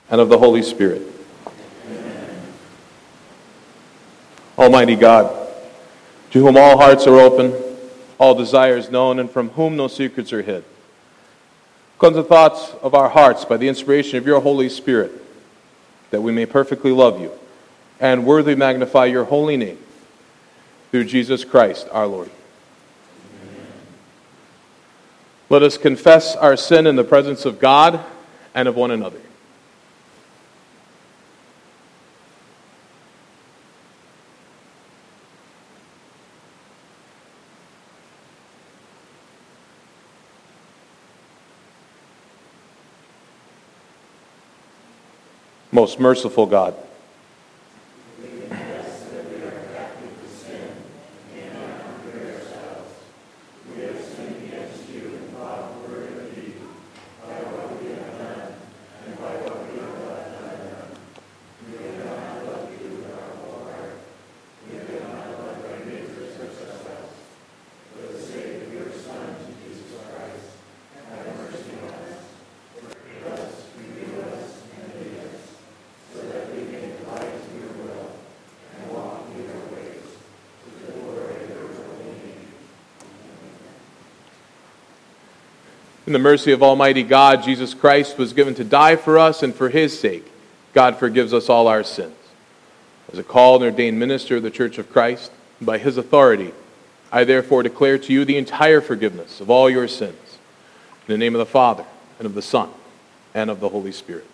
and of the Holy Spirit. Amen. Almighty God, to whom all hearts are open, all desires known, and from whom no secrets are hid, cleanse the thoughts of our hearts by the inspiration of your Holy Spirit, that we may perfectly love you and worthily magnify your holy name, through Jesus Christ our Lord. Amen. Let us confess our sin in the presence of God and of one another. Most merciful God, in the mercy of Almighty God, Jesus Christ was given to die for us, and for his sake, God forgives us all our sins. As a called and ordained minister of the Church of Christ, by his authority, I therefore declare to you the entire forgiveness of all your sins. In the name of the Father, and of the Son, and of the Holy Spirit.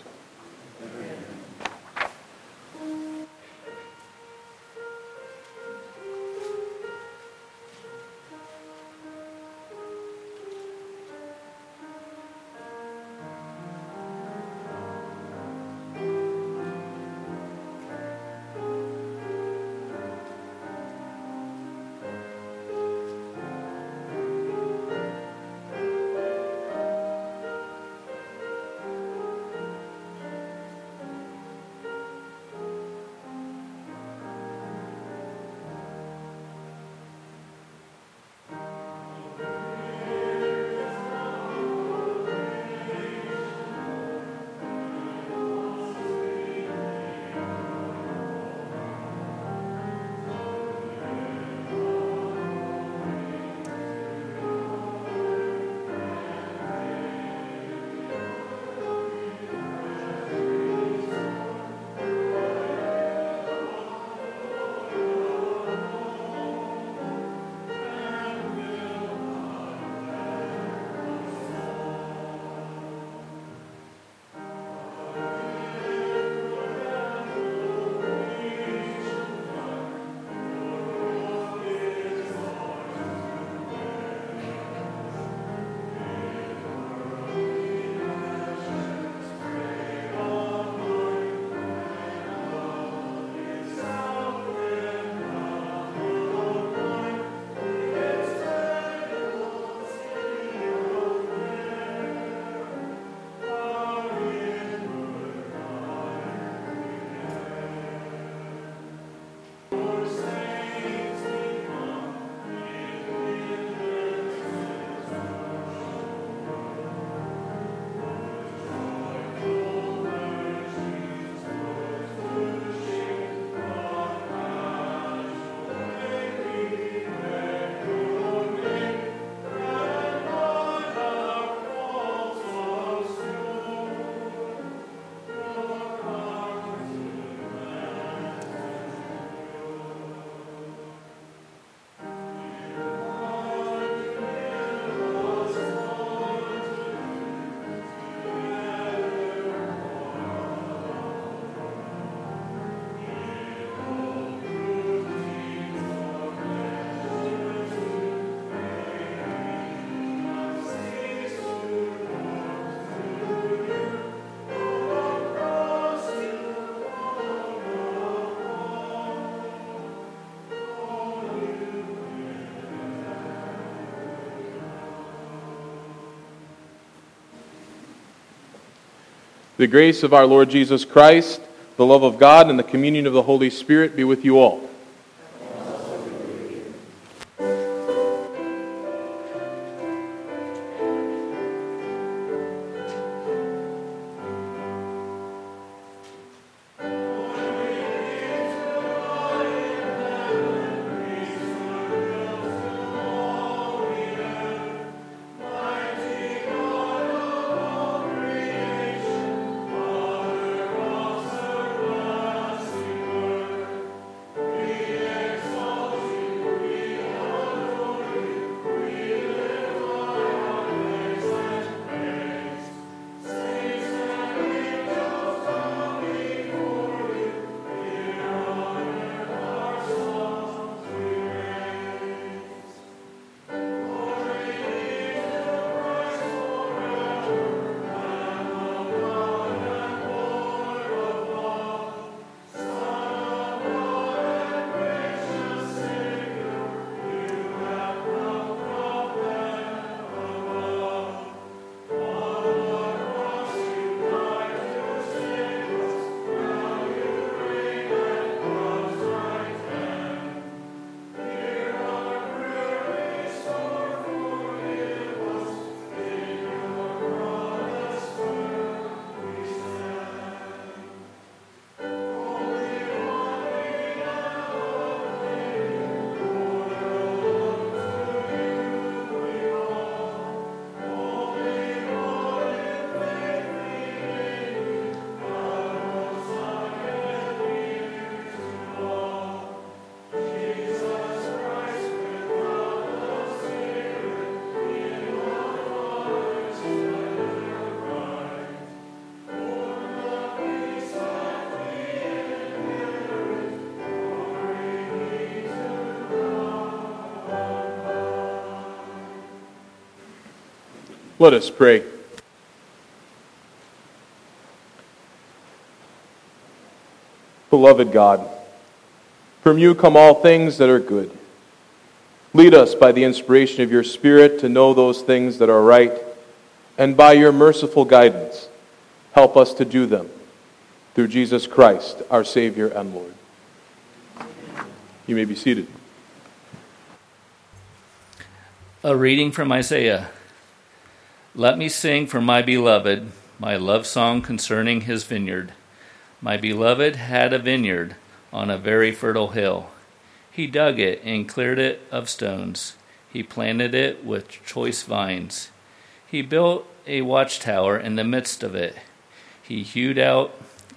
The grace of our Lord Jesus Christ, the love of God, and the communion of the Holy Spirit be with you all. Let us pray. Beloved God, from you come all things that are good. Lead us by the inspiration of your Spirit to know those things that are right, and by your merciful guidance, help us to do them. Through Jesus Christ, our Savior and Lord. You may be seated. A reading from Isaiah. Let me sing for my beloved, my love song concerning his vineyard. My beloved had a vineyard on a very fertile hill. He dug it and cleared it of stones. He planted it with choice vines. He built a watchtower in the midst of it. He hewed out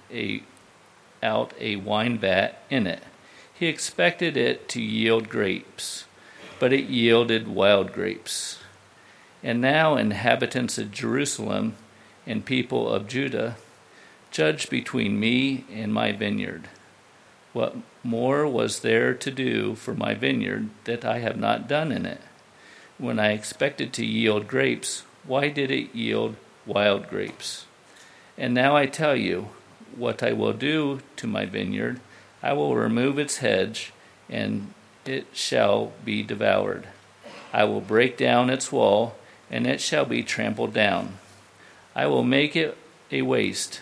a wine vat in it. He expected it to yield grapes, but it yielded wild grapes. And now, inhabitants of Jerusalem and people of Judah, judge between me and my vineyard. What more was there to do for my vineyard that I have not done in it? When I expected to yield grapes, why did it yield wild grapes? And now I tell you what I will do to my vineyard. I will remove its hedge, and it shall be devoured. I will break down its wall, and it shall be trampled down. I will make it a waste.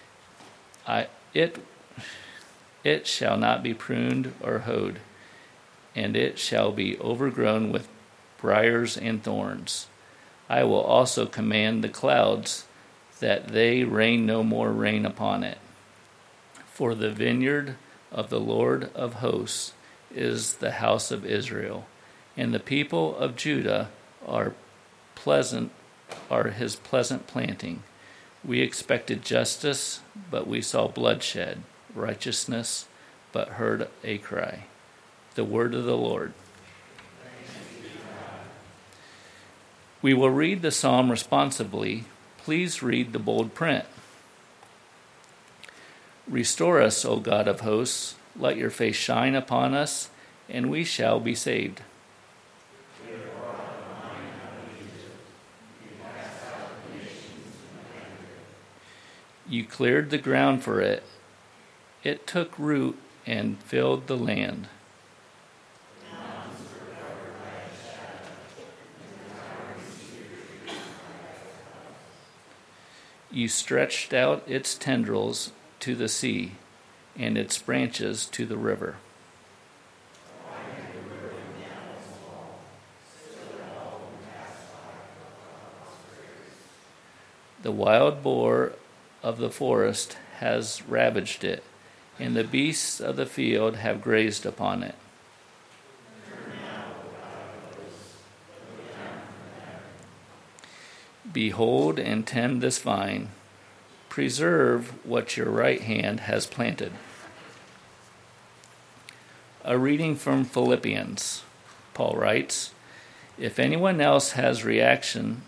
It shall not be pruned or hoed, and it shall be overgrown with briars and thorns. I will also command the clouds that they rain no more rain upon it. For the vineyard of the Lord of hosts is the house of Israel, and the people of Judah are his pleasant planting. We expected justice, but we saw bloodshed, righteousness, but heard a cry. The word of the Lord. We will read the psalm responsively. Please read the bold print. Restore us, O God of hosts. Let your face shine upon us, and we shall be saved. You cleared the ground for it. It took root and filled the land. You stretched out its tendrils to the sea, and its branches to the river. The wild boar of the forest has ravaged it, and the beasts of the field have grazed upon it. Behold and tend this vine. Preserve what your right hand has planted. A reading from Philippians. Paul writes, If anyone else has reason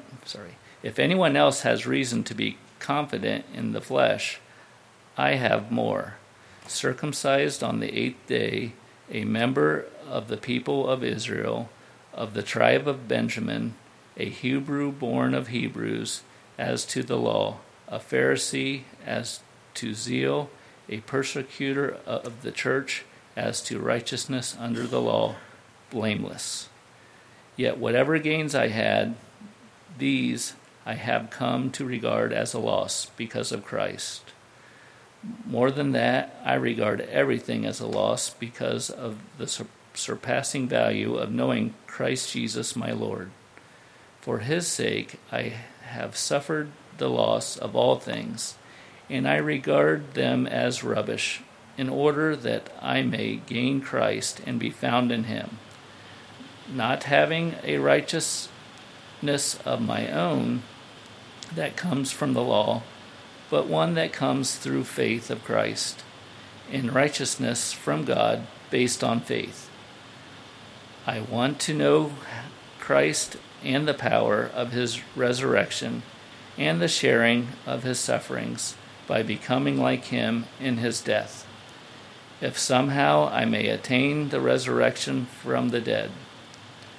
to be confident in the flesh, I have more. Circumcised on the 8th day, a member of the people of Israel, of the tribe of Benjamin, a Hebrew born of Hebrews, as to the law, a Pharisee as to zeal, a persecutor of the church, as to righteousness under the law, blameless. Yet whatever gains I had, these I have come to regard as a loss because of Christ. More than that, I regard everything as a loss because of the surpassing value of knowing Christ Jesus my Lord. For his sake I have suffered the loss of all things, and I regard them as rubbish, in order that I may gain Christ and be found in him, not having a righteousness of my own that comes from the law, but one that comes through faith of Christ, in righteousness from God based on faith. I want to know Christ and the power of his resurrection and the sharing of his sufferings by becoming like him in his death, if somehow I may attain the resurrection from the dead.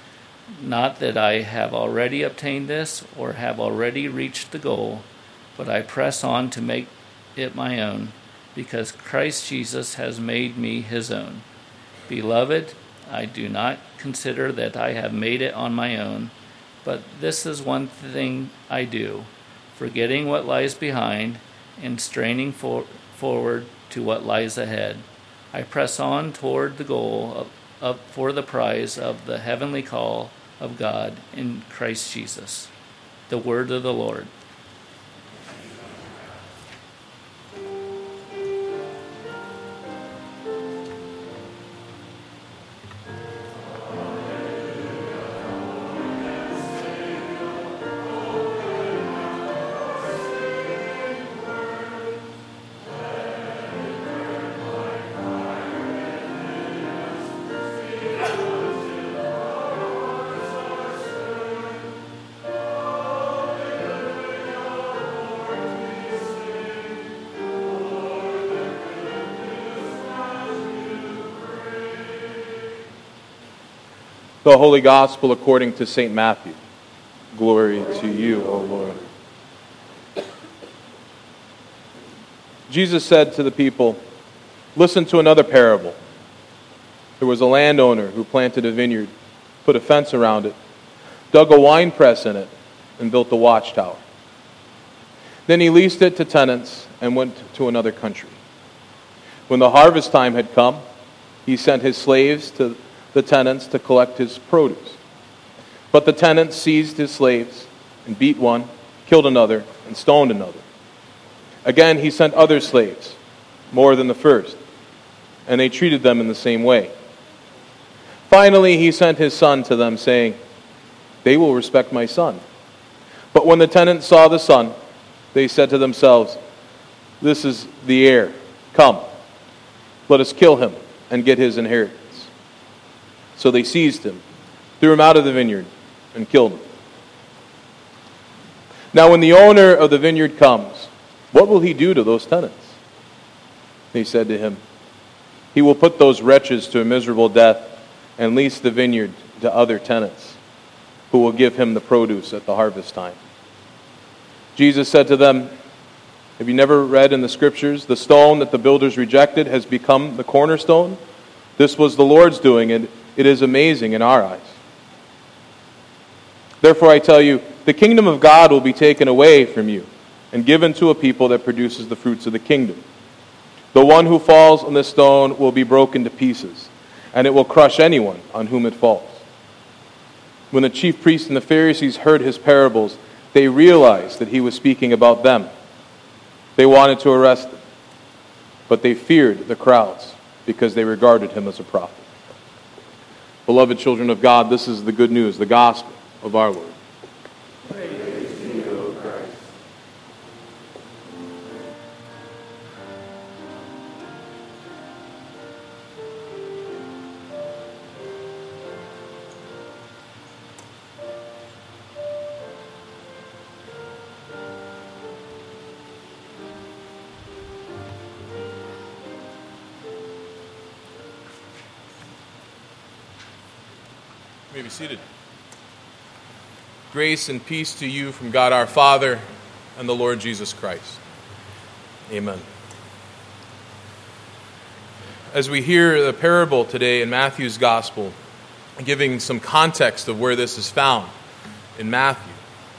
Not that I have already obtained this or have already reached the goal, but I press on to make it my own, because Christ Jesus has made me his own. Beloved, I do not consider that I have made it on my own, but this is one thing I do, forgetting what lies behind and straining forward to what lies ahead. I press on toward the goal for the prize of the heavenly call of God in Christ Jesus. The word of the Lord. The Holy Gospel according to St. Matthew. Glory to you, O Lord. Jesus said to the people, "Listen to another parable. There was a landowner who planted a vineyard, put a fence around it, dug a wine press in it, and built a watchtower. Then he leased it to tenants and went to another country. When the harvest time had come, he sent his slaves to the tenants to collect his produce. But the tenants seized his slaves and beat one, killed another, and stoned another. Again he sent other slaves, more than the first, and they treated them in the same way. Finally he sent his son to them, saying, 'They will respect my son.' But when the tenants saw the son, they said to themselves, 'This is the heir. Come, let us kill him and get his inheritance.' So they seized him, threw him out of the vineyard, and killed him. Now when the owner of the vineyard comes, what will he do to those tenants?" They said to him, "He will put those wretches to a miserable death and lease the vineyard to other tenants, who will give him the produce at the harvest time." Jesus said to them, "Have you never read in the Scriptures, the stone that the builders rejected has become the cornerstone? This was the Lord's doing, and it is amazing in our eyes. Therefore I tell you, the kingdom of God will be taken away from you and given to a people that produces the fruits of the kingdom. The one who falls on this stone will be broken to pieces, and it will crush anyone on whom it falls." When the chief priests and the Pharisees heard his parables, they realized that he was speaking about them. They wanted to arrest him, but they feared the crowds because they regarded him as a prophet. Beloved children of God, this is the good news, the gospel of our Lord. Praise to you, O Christ. You may be seated. Grace and peace to you from God our Father and the Lord Jesus Christ. Amen. As we hear the parable today in Matthew's Gospel, giving some context of where this is found in Matthew.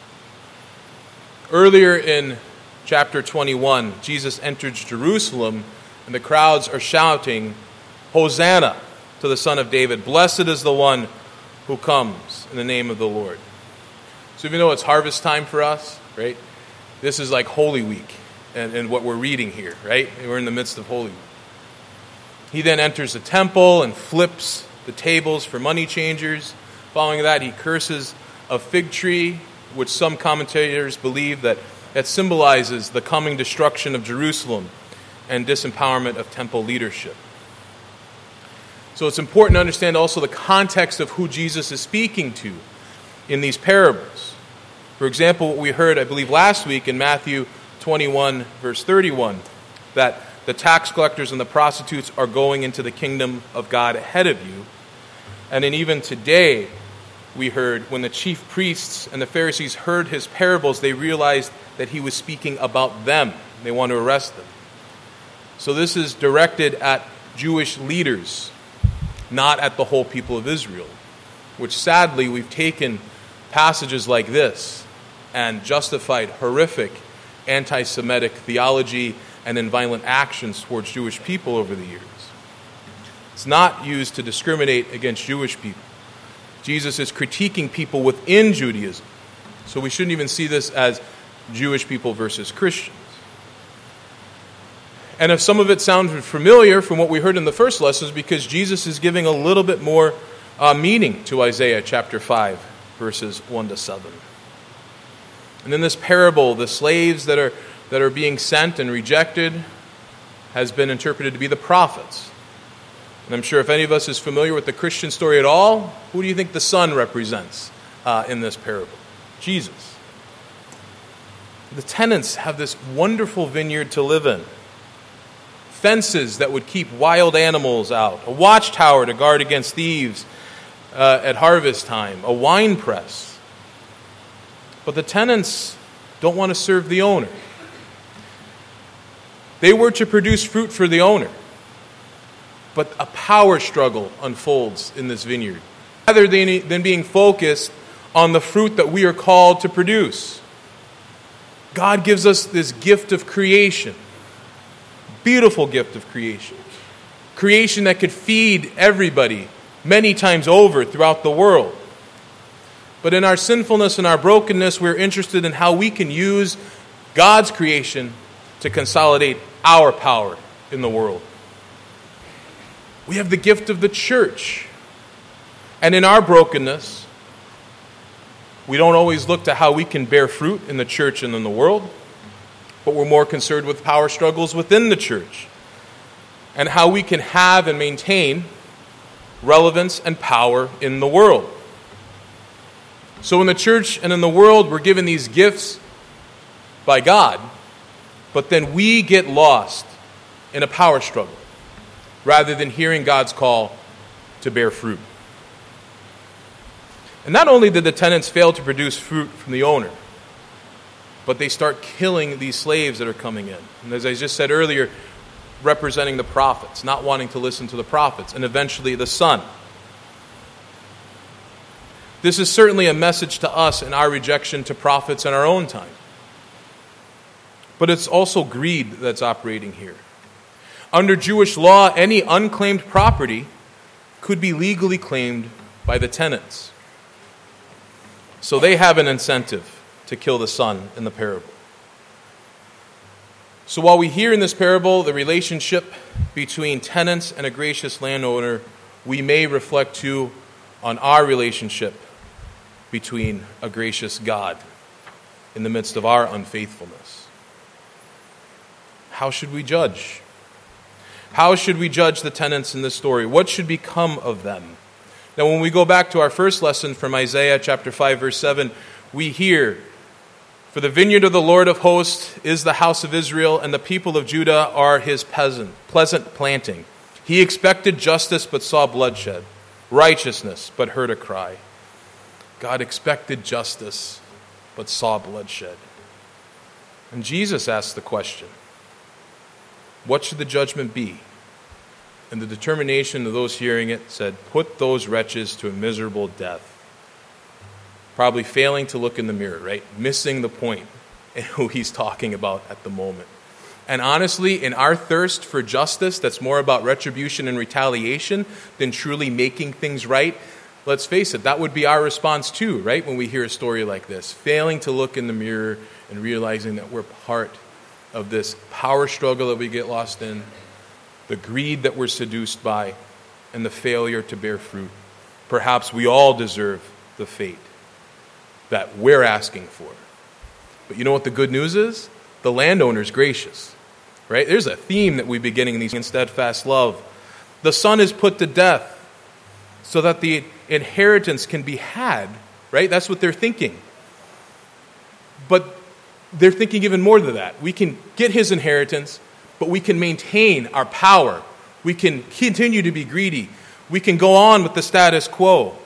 Earlier in chapter 21, Jesus enters Jerusalem, and the crowds are shouting, "Hosanna to the Son of David. Blessed is the one who comes in the name of the Lord." So even though it's harvest time for us, right, this is like Holy Week and what we're reading here, right? We're in the midst of Holy Week. He then enters the temple and flips the tables for money changers. Following that, he curses a fig tree, which some commentators believe that symbolizes the coming destruction of Jerusalem and disempowerment of temple leadership. So it's important to understand also the context of who Jesus is speaking to in these parables. For example, what we heard, I believe, last week in Matthew 21, verse 31, that the tax collectors and the prostitutes are going into the kingdom of God ahead of you. And then even today, we heard, when the chief priests and the Pharisees heard his parables, they realized that he was speaking about them. They want to arrest them. So this is directed at Jewish leaders, not at the whole people of Israel, which sadly we've taken passages like this and justified horrific anti-Semitic theology and in violent actions towards Jewish people over the years. It's not used to discriminate against Jewish people. Jesus is critiquing people within Judaism. So we shouldn't even see this as Jewish people versus Christians. And if some of it sounded familiar from what we heard in the first lessons, because Jesus is giving a little bit more meaning to Isaiah chapter 5, verses 1 to 7. And in this parable, the slaves that are being sent and rejected has been interpreted to be the prophets. And I'm sure if any of us is familiar with the Christian story at all, who do you think the Son represents in this parable? Jesus. The tenants have this wonderful vineyard to live in. Fences that would keep wild animals out. A watchtower to guard against thieves at harvest time. A wine press. But the tenants don't want to serve the owner. They were to produce fruit for the owner. But a power struggle unfolds in this vineyard, rather than being focused on the fruit that we are called to produce. God gives us this gift of creation, beautiful gift of creation, creation that could feed everybody many times over throughout the world. But in our sinfulness and our brokenness, we're interested in how we can use God's creation to consolidate our power in the world. We have the gift of the church. And in our brokenness, we don't always look to how we can bear fruit in the church and in the world, but we're more concerned with power struggles within the church and how we can have and maintain relevance and power in the world. So in the church and in the world, we're given these gifts by God, but then we get lost in a power struggle rather than hearing God's call to bear fruit. And not only did the tenants fail to produce fruit from the owner, but they start killing these slaves that are coming in. And as I just said earlier, representing the prophets, not wanting to listen to the prophets, and eventually the Son. This is certainly a message to us in our rejection to prophets in our own time. But it's also greed that's operating here. Under Jewish law, any unclaimed property could be legally claimed by the tenants. So they have an incentive to kill the son in the parable. So while we hear in this parable the relationship between tenants and a gracious landowner, we may reflect too on our relationship between a gracious God in the midst of our unfaithfulness. How should we judge? How should we judge the tenants in this story? What should become of them? Now, when we go back to our first lesson from Isaiah chapter 5, verse 7, we hear, "For the vineyard of the Lord of hosts is the house of Israel, and the people of Judah are his pleasant planting. He expected justice, but saw bloodshed, righteousness, but heard a cry." God expected justice, but saw bloodshed. And Jesus asked the question, what should the judgment be? And the determination of those hearing it said, "Put those wretches to a miserable death." Probably failing to look in the mirror, right? Missing the point in who he's talking about at the moment. And honestly, in our thirst for justice that's more about retribution and retaliation than truly making things right, let's face it, that would be our response too, right? When we hear a story like this, failing to look in the mirror and realizing that we're part of this power struggle that we get lost in, the greed that we're seduced by, and the failure to bear fruit. Perhaps we all deserve the fate that we're asking for. But you know what the good news is? The landowner's gracious, right? There's a theme that we begin in these in steadfast love. The son is put to death so that the inheritance can be had, right? That's what they're thinking. But they're thinking even more than that. We can get his inheritance, but we can maintain our power. We can continue to be greedy. We can go on with the status quo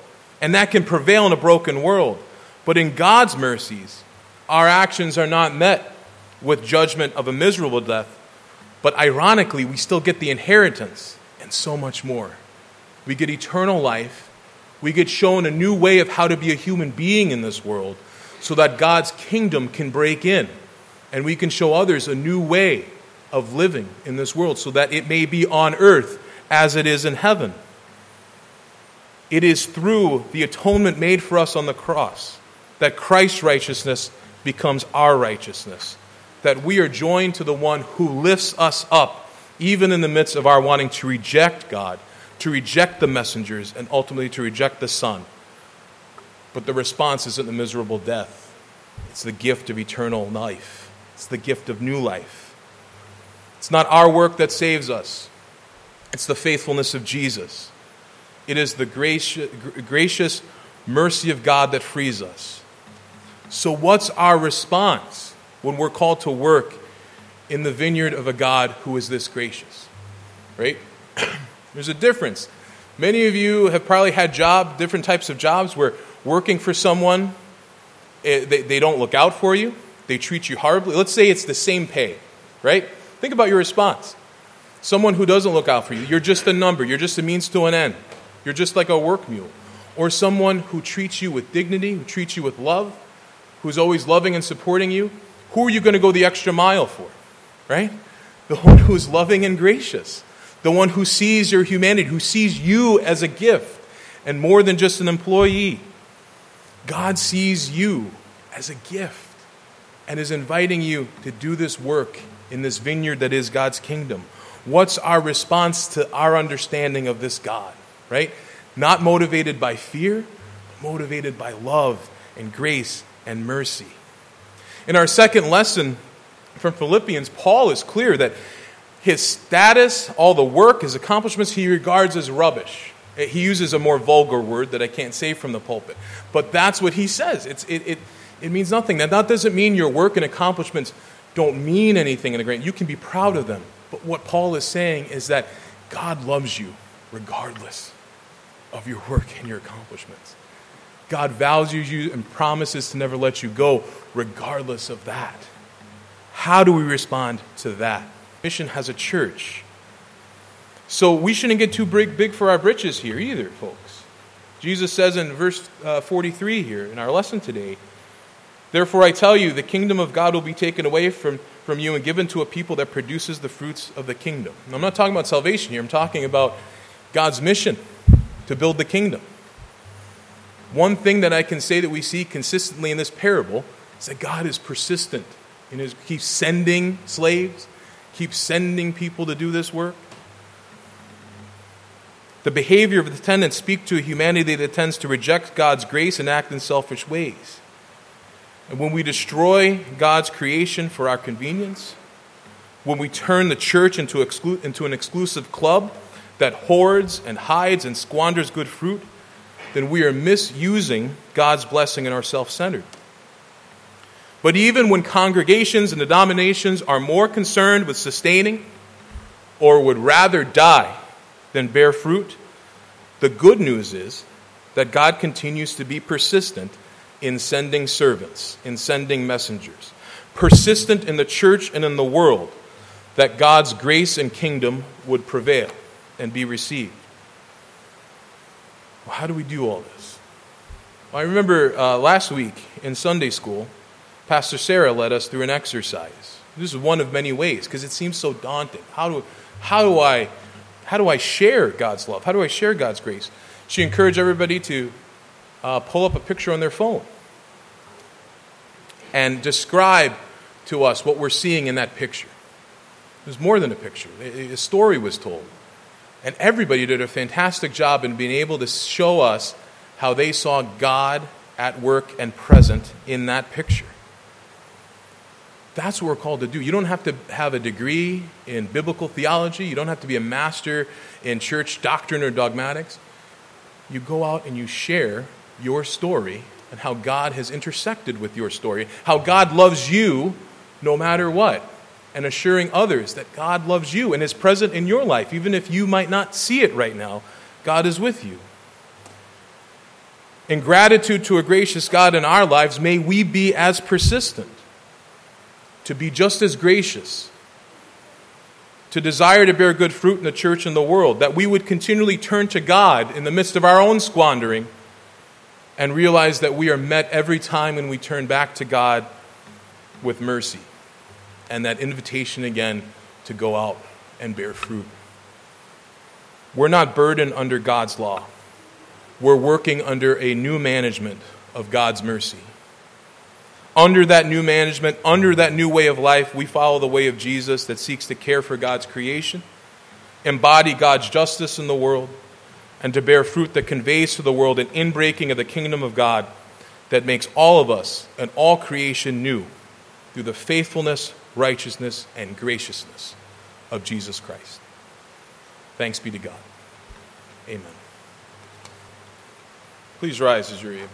And that can prevail in a broken world. But in God's mercies, our actions are not met with judgment of a miserable death. But ironically, we still get the inheritance and so much more. We get eternal life. We get shown a new way of how to be a human being in this world so that God's kingdom can break in. And we can show others a new way of living in this world so that it may be on earth as it is in heaven. It is through the atonement made for us on the cross that Christ's righteousness becomes our righteousness. That we are joined to the one who lifts us up, even in the midst of our wanting to reject God, to reject the messengers, and ultimately to reject the Son. But the response isn't the miserable death. It's the gift of eternal life. It's the gift of new life. It's not our work that saves us. It's the faithfulness of Jesus. It is the gracious mercy of God that frees us. So what's our response when we're called to work in the vineyard of a God who is this gracious? Right? There's a difference. Many of you have probably had different types of jobs where working for someone, they don't look out for you. They treat you horribly. Let's say it's the same pay, right? Think about your response. Someone who doesn't look out for you, you're just a number. You're just a means to an end. You're just like a work mule. Or someone who treats you with dignity, who treats you with love, who's always loving and supporting you. Who are you going to go the extra mile for, right? The one who is loving and gracious. The one who sees your humanity, who sees you as a gift and more than just an employee. God sees you as a gift and is inviting you to do this work in this vineyard that is God's kingdom. What's our response to our understanding of this God, right? Not motivated by fear, but motivated by love and grace and mercy. In our second lesson from Philippians, Paul is clear that his status, all the work, his accomplishments, he regards as rubbish. He uses a more vulgar word that I can't say from the pulpit. But that's what he says. It means nothing. Now, that doesn't mean your work and accomplishments don't mean anything in the grand. You can be proud of them. But what Paul is saying is that God loves you regardless of your work and your accomplishments. God values you and promises to never let you go regardless of that. How do we respond to that? Mission has a church. So we shouldn't get too big for our britches here either, folks. Jesus says in verse 43 here in our lesson today, "Therefore I tell you, the kingdom of God will be taken away from you and given to a people that produces the fruits of the kingdom." And I'm not talking about salvation here. I'm talking about God's mission to build the kingdom. One thing that I can say that we see consistently in this parable is that God is persistent. Keeps sending slaves, keeps sending people to do this work. The behavior of the tenants speak to a humanity that tends to reject God's grace and act in selfish ways. And when we destroy God's creation for our convenience, when we turn the church into an exclusive club that hoards and hides and squanders good fruit, then we are misusing God's blessing and are self-centered. But even when congregations and denominations are more concerned with sustaining or would rather die than bear fruit, the good news is that God continues to be persistent in sending servants, in sending messengers, persistent in the church and in the world, that God's grace and kingdom would prevail and be received. Well, how do we do all this? Well, I remember last week in Sunday school, Pastor Sarah led us through an exercise. This is one of many ways because it seems so daunting. How do I share God's love? How do I share God's grace? She encouraged everybody to pull up a picture on their phone and describe to us what we're seeing in that picture. It was more than a picture. A story was told. And everybody did a fantastic job in being able to show us how they saw God at work and present in that picture. That's what we're called to do. You don't have to have a degree in biblical theology. You don't have to be a master in church doctrine or dogmatics. You go out and you share your story and how God has intersected with your story, how God loves you no matter what, and assuring others that God loves you and is present in your life. Even if you might not see it right now, God is with you. In gratitude to a gracious God in our lives, may we be as persistent, to be just as gracious, to desire to bear good fruit in the church and the world, that we would continually turn to God in the midst of our own squandering and realize that we are met every time when we turn back to God with mercy and that invitation again to go out and bear fruit. We're not burdened under God's law. We're working under a new management of God's mercy. Under that new management, under that new way of life, we follow the way of Jesus that seeks to care for God's creation, embody God's justice in the world, and to bear fruit that conveys to the world an inbreaking of the kingdom of God that makes all of us and all creation new through the faithfulness, righteousness, and graciousness of Jesus Christ. Thanks be to God. Amen. Please rise as you're able.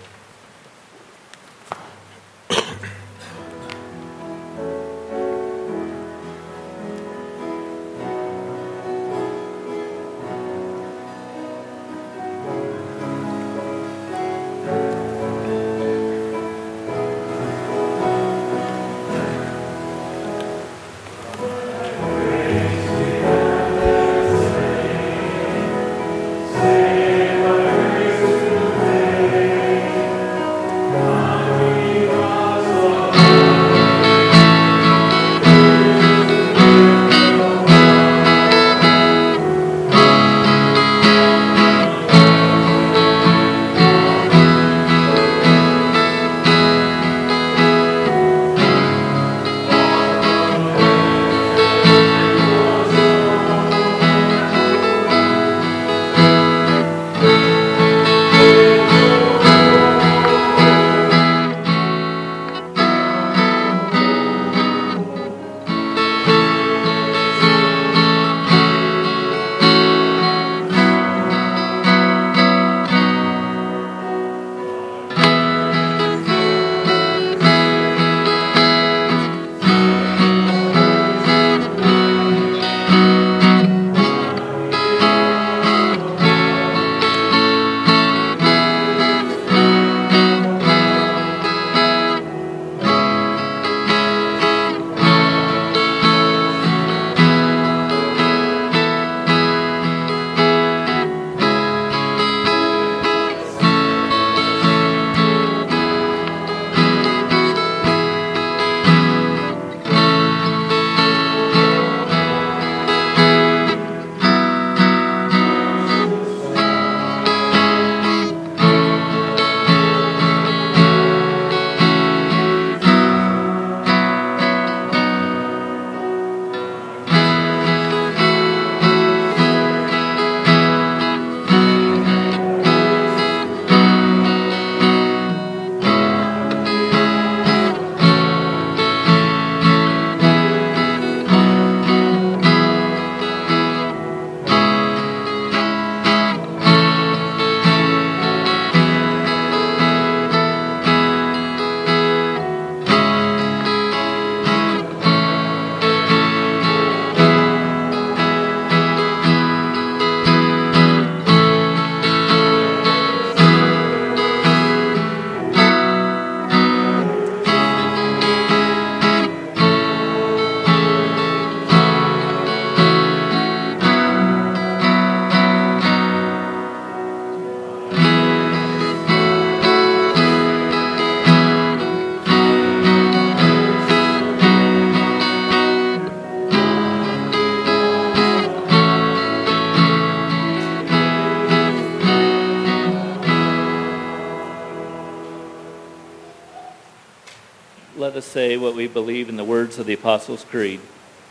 Let us say what we believe in the words of the Apostles' Creed.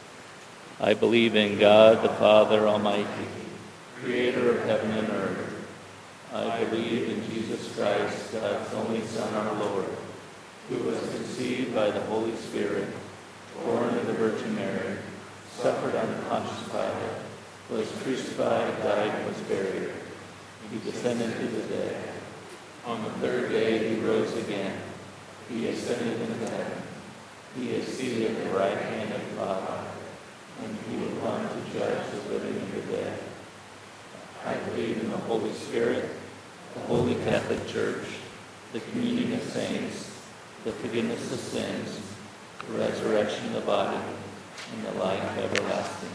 I believe in God the Father Almighty, creator of heaven and earth. I believe in Jesus Christ, God's only Son, our Lord, who was conceived by the Holy Spirit, born of the Virgin Mary, suffered under Pontius Pilate, was crucified, died, and was buried. He descended to the dead. On the third day he rose again. He ascended into heaven. He is seated at the right hand of the Father, and he will come to judge the living and the dead. I believe in the Holy Spirit, the Holy Catholic Church, the communion of saints, the forgiveness of sins, the resurrection of the body, and the life everlasting.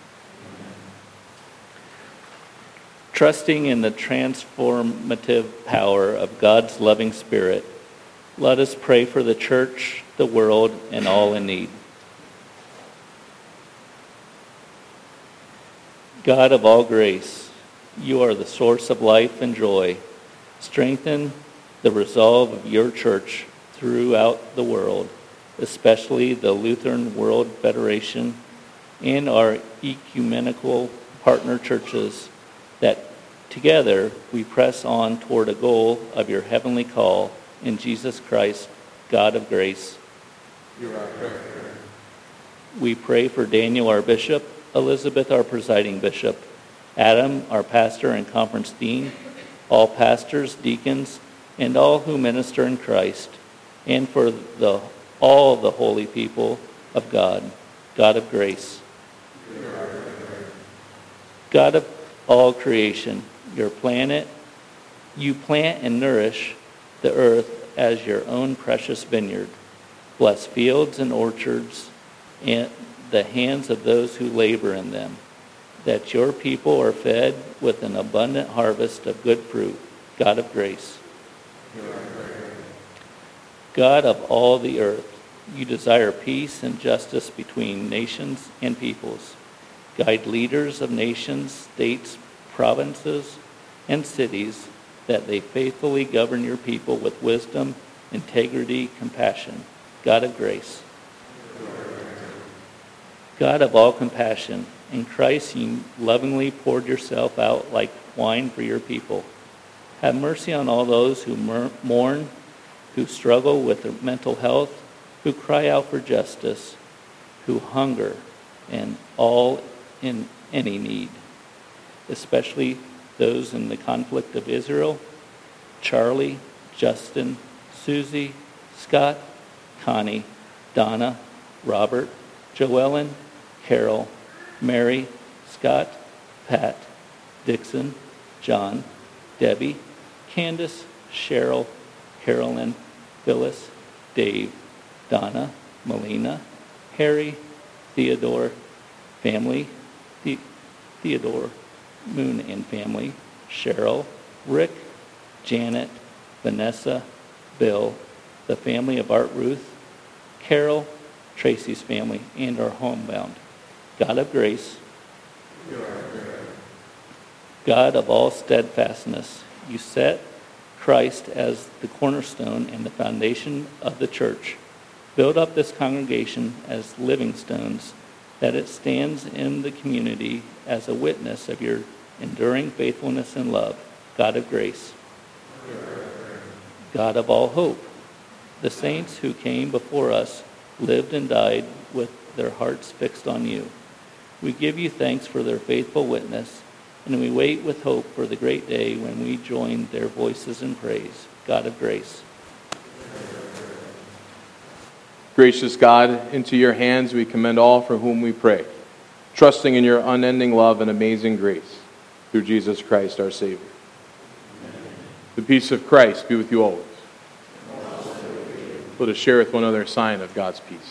Trusting in the transformative power of God's loving Spirit, let us pray for the Church, the world, and all in need. God of all grace, you are the source of life and joy. Strengthen the resolve of your Church throughout the world, especially the Lutheran World Federation and our ecumenical partner churches, that together we press on toward a goal of your heavenly call in Jesus Christ, God of grace. Hear our prayer. We pray for Daniel, our bishop, Elizabeth, our presiding bishop, Adam, our pastor and conference dean, all pastors, deacons, and all who minister in Christ, and for all the holy people of God, God of grace. God of all creation, your planet, you plant and nourish the earth as your own precious vineyard. Bless fields and orchards and the hands of those who labor in them, that your people are fed with an abundant harvest of good fruit, God of grace. God of all the earth, you desire peace and justice between nations and peoples. Guide leaders of nations, states, provinces, and cities, that they faithfully govern your people with wisdom, integrity, compassion, God of grace. God of all compassion, in Christ you lovingly poured yourself out like wine for your people. Have mercy on all those who mourn, who struggle with their mental health, who cry out for justice, who hunger, and all in any need, especially those in the conflict of Israel, Charlie, Justin, Susie, Scott, Connie, Donna, Robert, Joellen, Carol, Mary, Scott, Pat, Dixon, John, Debbie, Candace, Cheryl, Carolyn, Phyllis, Dave, Donna, Melina, Harry, Theodore, family, Theodore, Moon and family, Cheryl, Rick, Janet, Vanessa, Bill, the family of Art Ruth, Carol, Tracy's family, and our homebound. God of grace, God of all steadfastness, you set Christ as the cornerstone and the foundation of the church. Build up this congregation as living stones, that it stands in the community as a witness of your enduring faithfulness and love. God of grace, God of all hope, the saints who came before us lived and died with their hearts fixed on you. We give you thanks for their faithful witness, and we wait with hope for the great day when we join their voices in praise. God of grace. Gracious God, into your hands we commend all for whom we pray, trusting in your unending love and amazing grace, through Jesus Christ our Savior. Amen. The peace of Christ be with you always. Let us share with one another a sign of God's peace.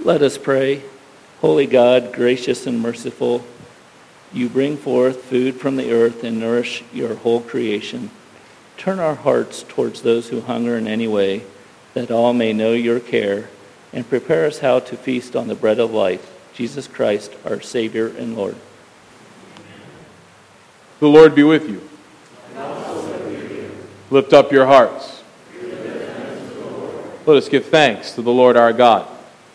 Let us pray. Holy God, gracious and merciful, you bring forth food from the earth and nourish your whole creation. Turn our hearts towards those who hunger in any way, that all may know your care, and prepare us how to feast on the bread of life, Jesus Christ, our Savior and Lord. The Lord be with you. Lift up your hearts. Let us give thanks to the Lord our God.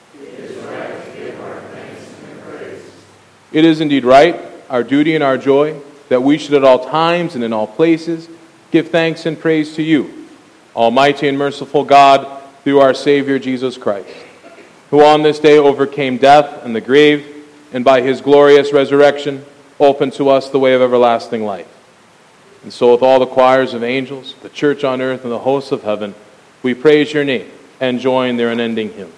It is indeed right, our duty and our joy, that we should at all times and in all places give thanks and praise to you, Almighty and merciful God, through our Savior Jesus Christ, who on this day overcame death and the grave, and by his glorious resurrection opened to us the way of everlasting life. And so with all the choirs of angels, the church on earth, and the hosts of heaven, we praise your name and join their unending hymn.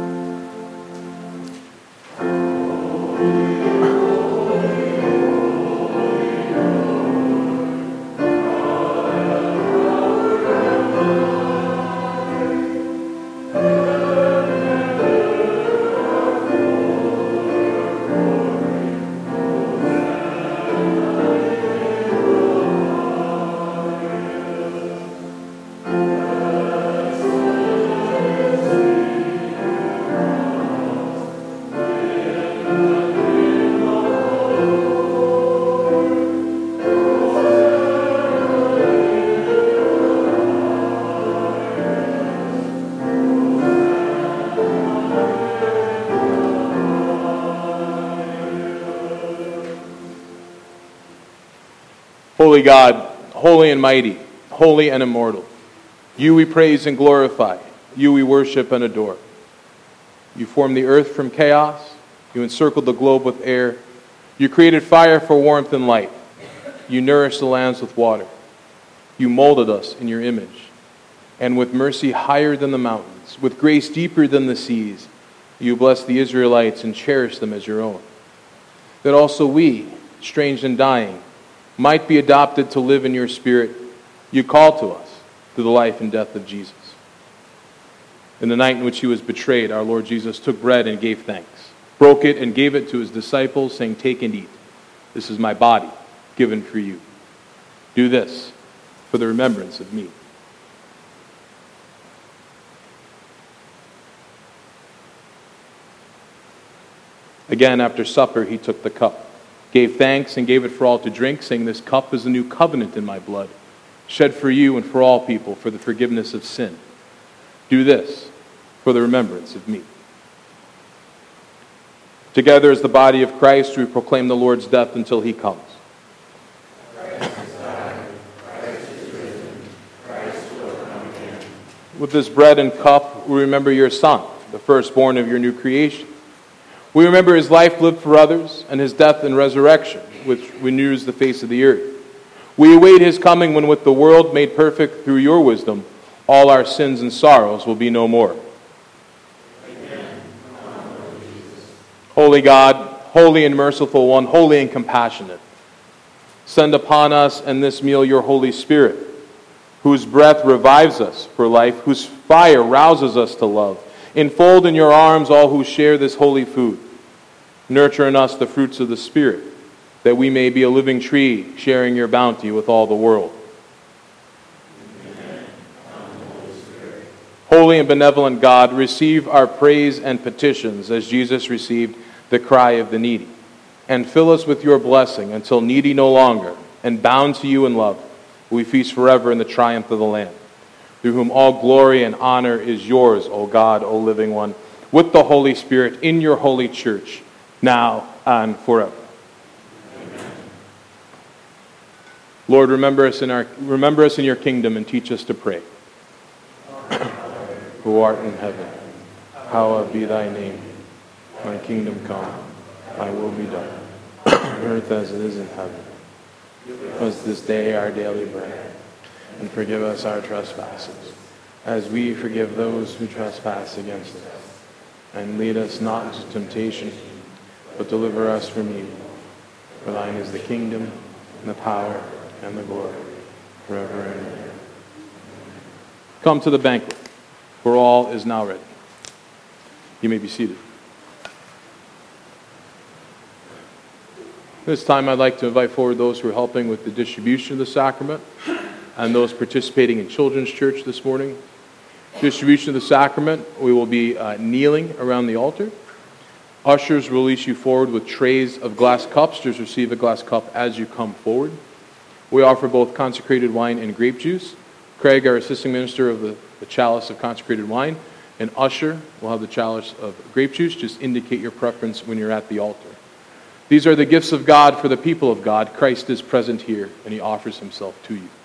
Holy God, holy and mighty, holy and immortal, you we praise and glorify, you we worship and adore. You formed the earth from chaos, you encircled the globe with air, you created fire for warmth and light, you nourished the lands with water, you molded us in your image, and with mercy higher than the mountains, with grace deeper than the seas, you blessed the Israelites and cherished them as your own. That also we, strange and dying, might be adopted to live in your Spirit, you called to us through the life and death of Jesus. In the night in which he was betrayed, our Lord Jesus took bread and gave thanks, broke it and gave it to his disciples, saying, "Take and eat. This is my body, given for you. Do this for the remembrance of me." Again, after supper, he took the cup, gave thanks, and gave it for all to drink, saying, "This cup is the new covenant in my blood, shed for you and for all people for the forgiveness of sin. Do this for the remembrance of me." Together as the body of Christ, we proclaim the Lord's death until he comes. Christ is died, Christ is risen, Christ will come again. With this bread and cup, we remember your Son, the firstborn of your new creation. We remember his life lived for others and his death and resurrection, which renews the face of the earth. We await his coming when, with the world made perfect through your wisdom, all our sins and sorrows will be no more. Amen. Holy God, holy and merciful one, holy and compassionate, send upon us and this meal your Holy Spirit, whose breath revives us for life, whose fire rouses us to love. Enfold in your arms all who share this holy food. Nurture in us the fruits of the Spirit, that we may be a living tree, sharing your bounty with all the world. Amen. Holy and benevolent God, receive our praise and petitions as Jesus received the cry of the needy, and fill us with your blessing until needy no longer, and bound to you in love, we feast forever in the triumph of the Lamb, through whom all glory and honor is yours, O God, O living one, with the Holy Spirit in your holy church, now and forever. Amen. Lord, remember us in your kingdom and teach us to pray. Who art in heaven, hallowed be thy name. Thy kingdom come, thy will be done, on earth as it is in heaven. Give us this day our daily bread, and forgive us our trespasses, as we forgive those who trespass against us. And lead us not into temptation, but deliver us from evil. For thine is the kingdom, and the power, and the glory, forever and ever. Come to the banquet, for all is now ready. You may be seated. This time I'd like to invite forward those who are helping with the distribution of the sacrament and those participating in Children's Church this morning. Distribution of the sacrament, we will be kneeling around the altar. Ushers will release you forward with trays of glass cups. Just receive a glass cup as you come forward. We offer both consecrated wine and grape juice. Craig, our assisting minister of the chalice of consecrated wine, and Usher will have the chalice of grape juice. Just indicate your preference when you're at the altar. These are the gifts of God for the people of God. Christ is present here, and he offers himself to you.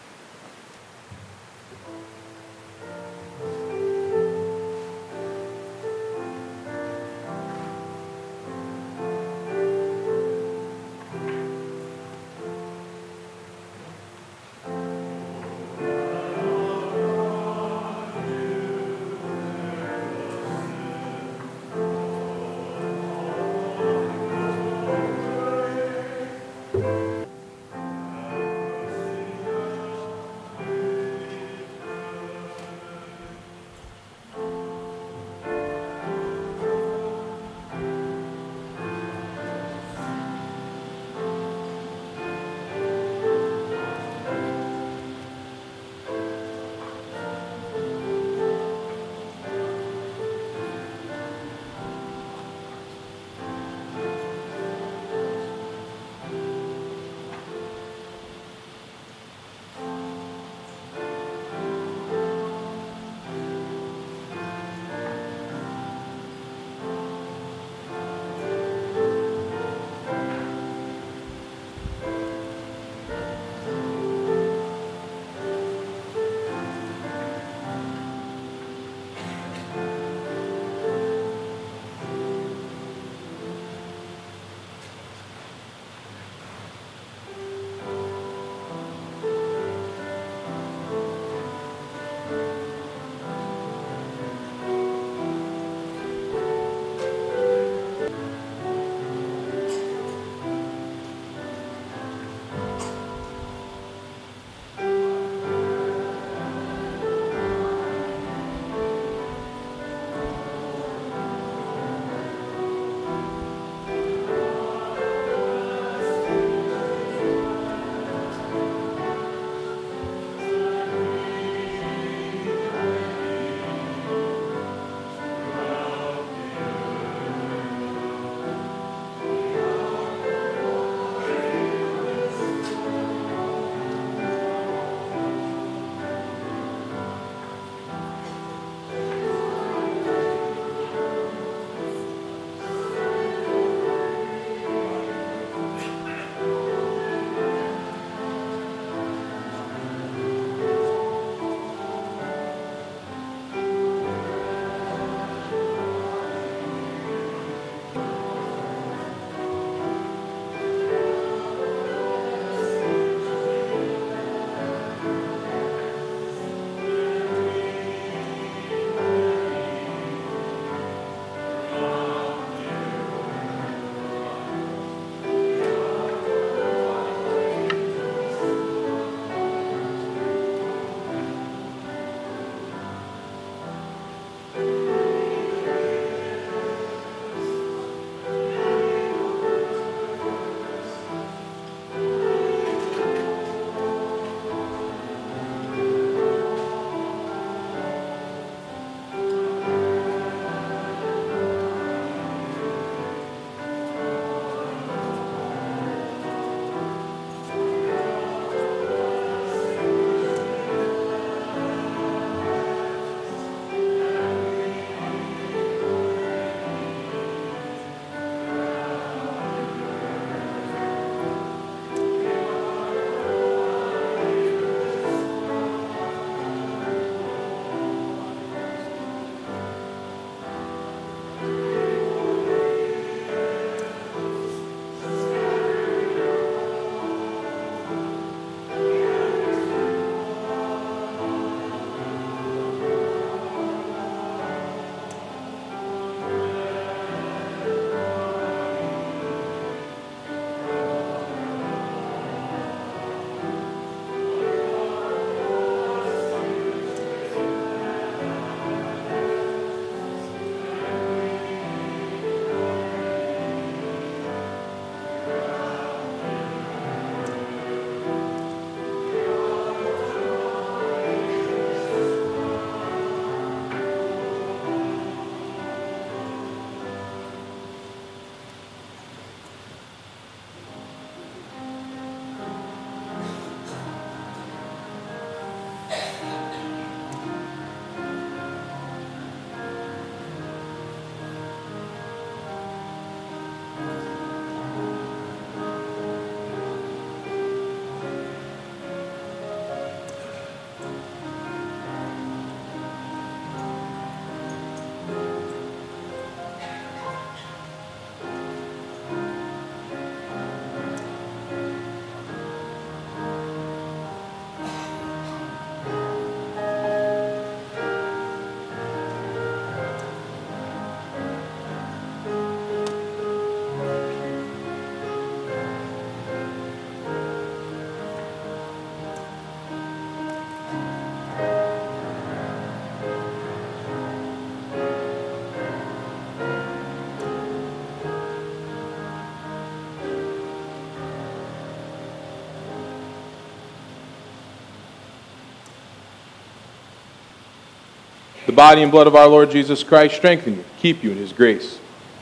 The body and blood of our Lord Jesus Christ strengthen you, keep you in his grace.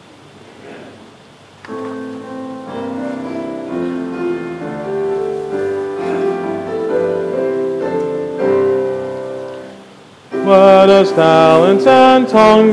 Let us talents and tongues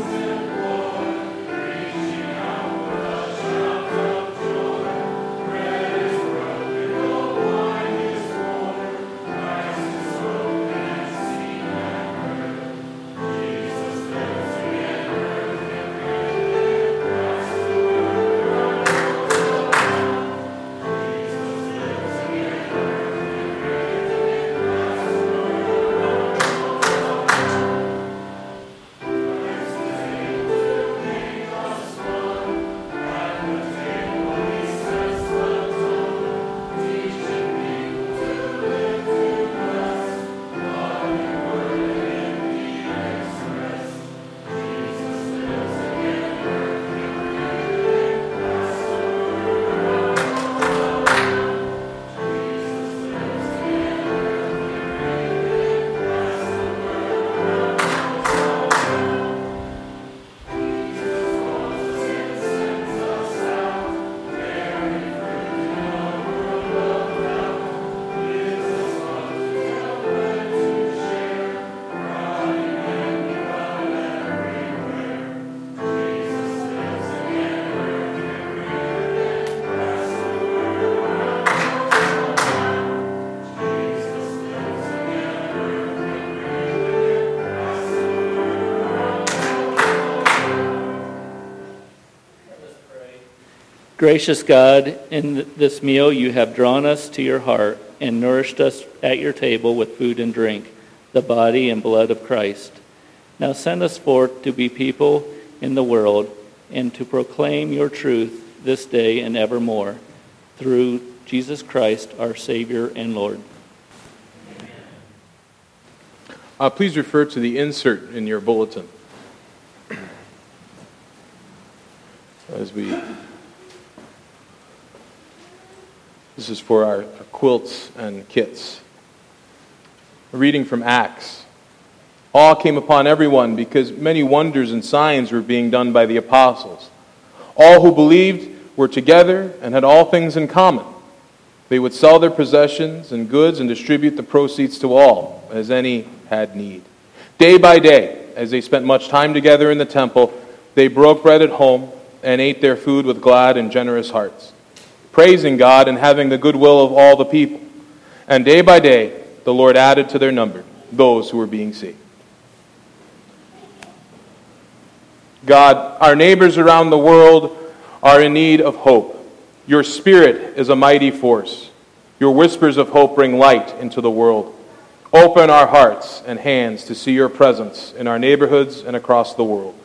Gracious God, in this meal you have drawn us to your heart and nourished us at your table with food and drink, the body and blood of Christ. Now send us forth to be people in the world and to proclaim your truth this day and evermore, through Jesus Christ, our Savior and Lord. Please refer to the insert in your bulletin. This is for our quilts and kits. A reading from Acts. Awe came upon everyone because many wonders and signs were being done by the apostles. All who believed were together and had all things in common. They would sell their possessions and goods and distribute the proceeds to all, as any had need. Day by day, as they spent much time together in the temple, they broke bread at home and ate their food with glad and generous hearts, praising God and having the goodwill of all the people. And day by day, the Lord added to their number those who were being saved. God, our neighbors around the world are in need of hope. Your Spirit is a mighty force. Your whispers of hope bring light into the world. Open our hearts and hands to see your presence in our neighborhoods and across the world.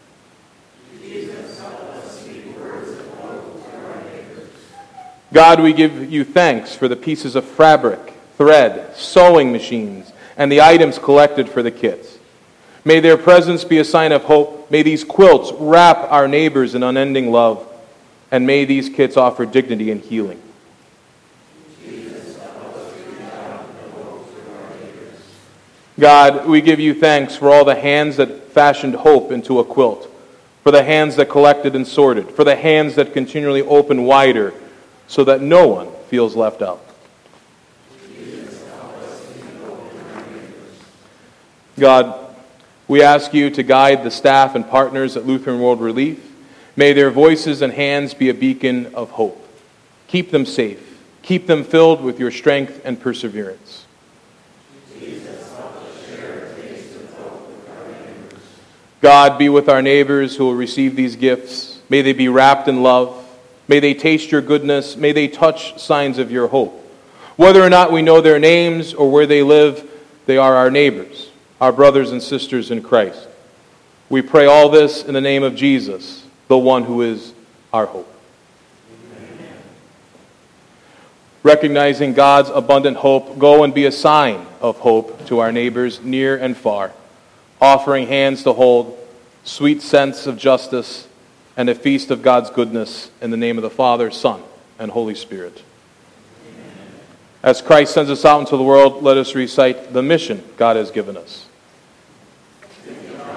God, we give you thanks for the pieces of fabric, thread, sewing machines, and the items collected for the kits. May their presence be a sign of hope. May these quilts wrap our neighbors in unending love. And may these kits offer dignity and healing. God, we give you thanks for all the hands that fashioned hope into a quilt, for the hands that collected and sorted, for the hands that continually open wider so that no one feels left out. God, we ask you to guide the staff and partners at Lutheran World Relief. May their voices and hands be a beacon of hope. Keep them safe. Keep them filled with your strength and perseverance. God, be with our neighbors who will receive these gifts. May they be wrapped in love. May they taste your goodness. May they touch signs of your hope. Whether or not we know their names or where they live, they are our neighbors, our brothers and sisters in Christ. We pray all this in the name of Jesus, the one who is our hope. Amen. Recognizing God's abundant hope, go and be a sign of hope to our neighbors near and far, offering hands to hold, sweet scents of justice, and a feast of God's goodness in the name of the Father, Son, and Holy Spirit. Amen. As Christ sends us out into the world, let us recite the mission God has given us.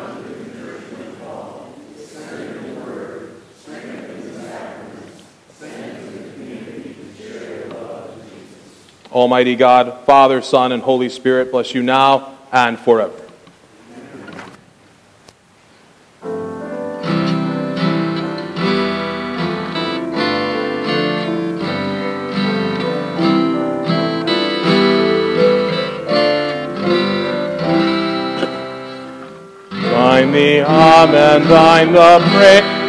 Almighty God, Father, Son, and Holy Spirit, bless you now and forever. Thine the amen, thine the praise.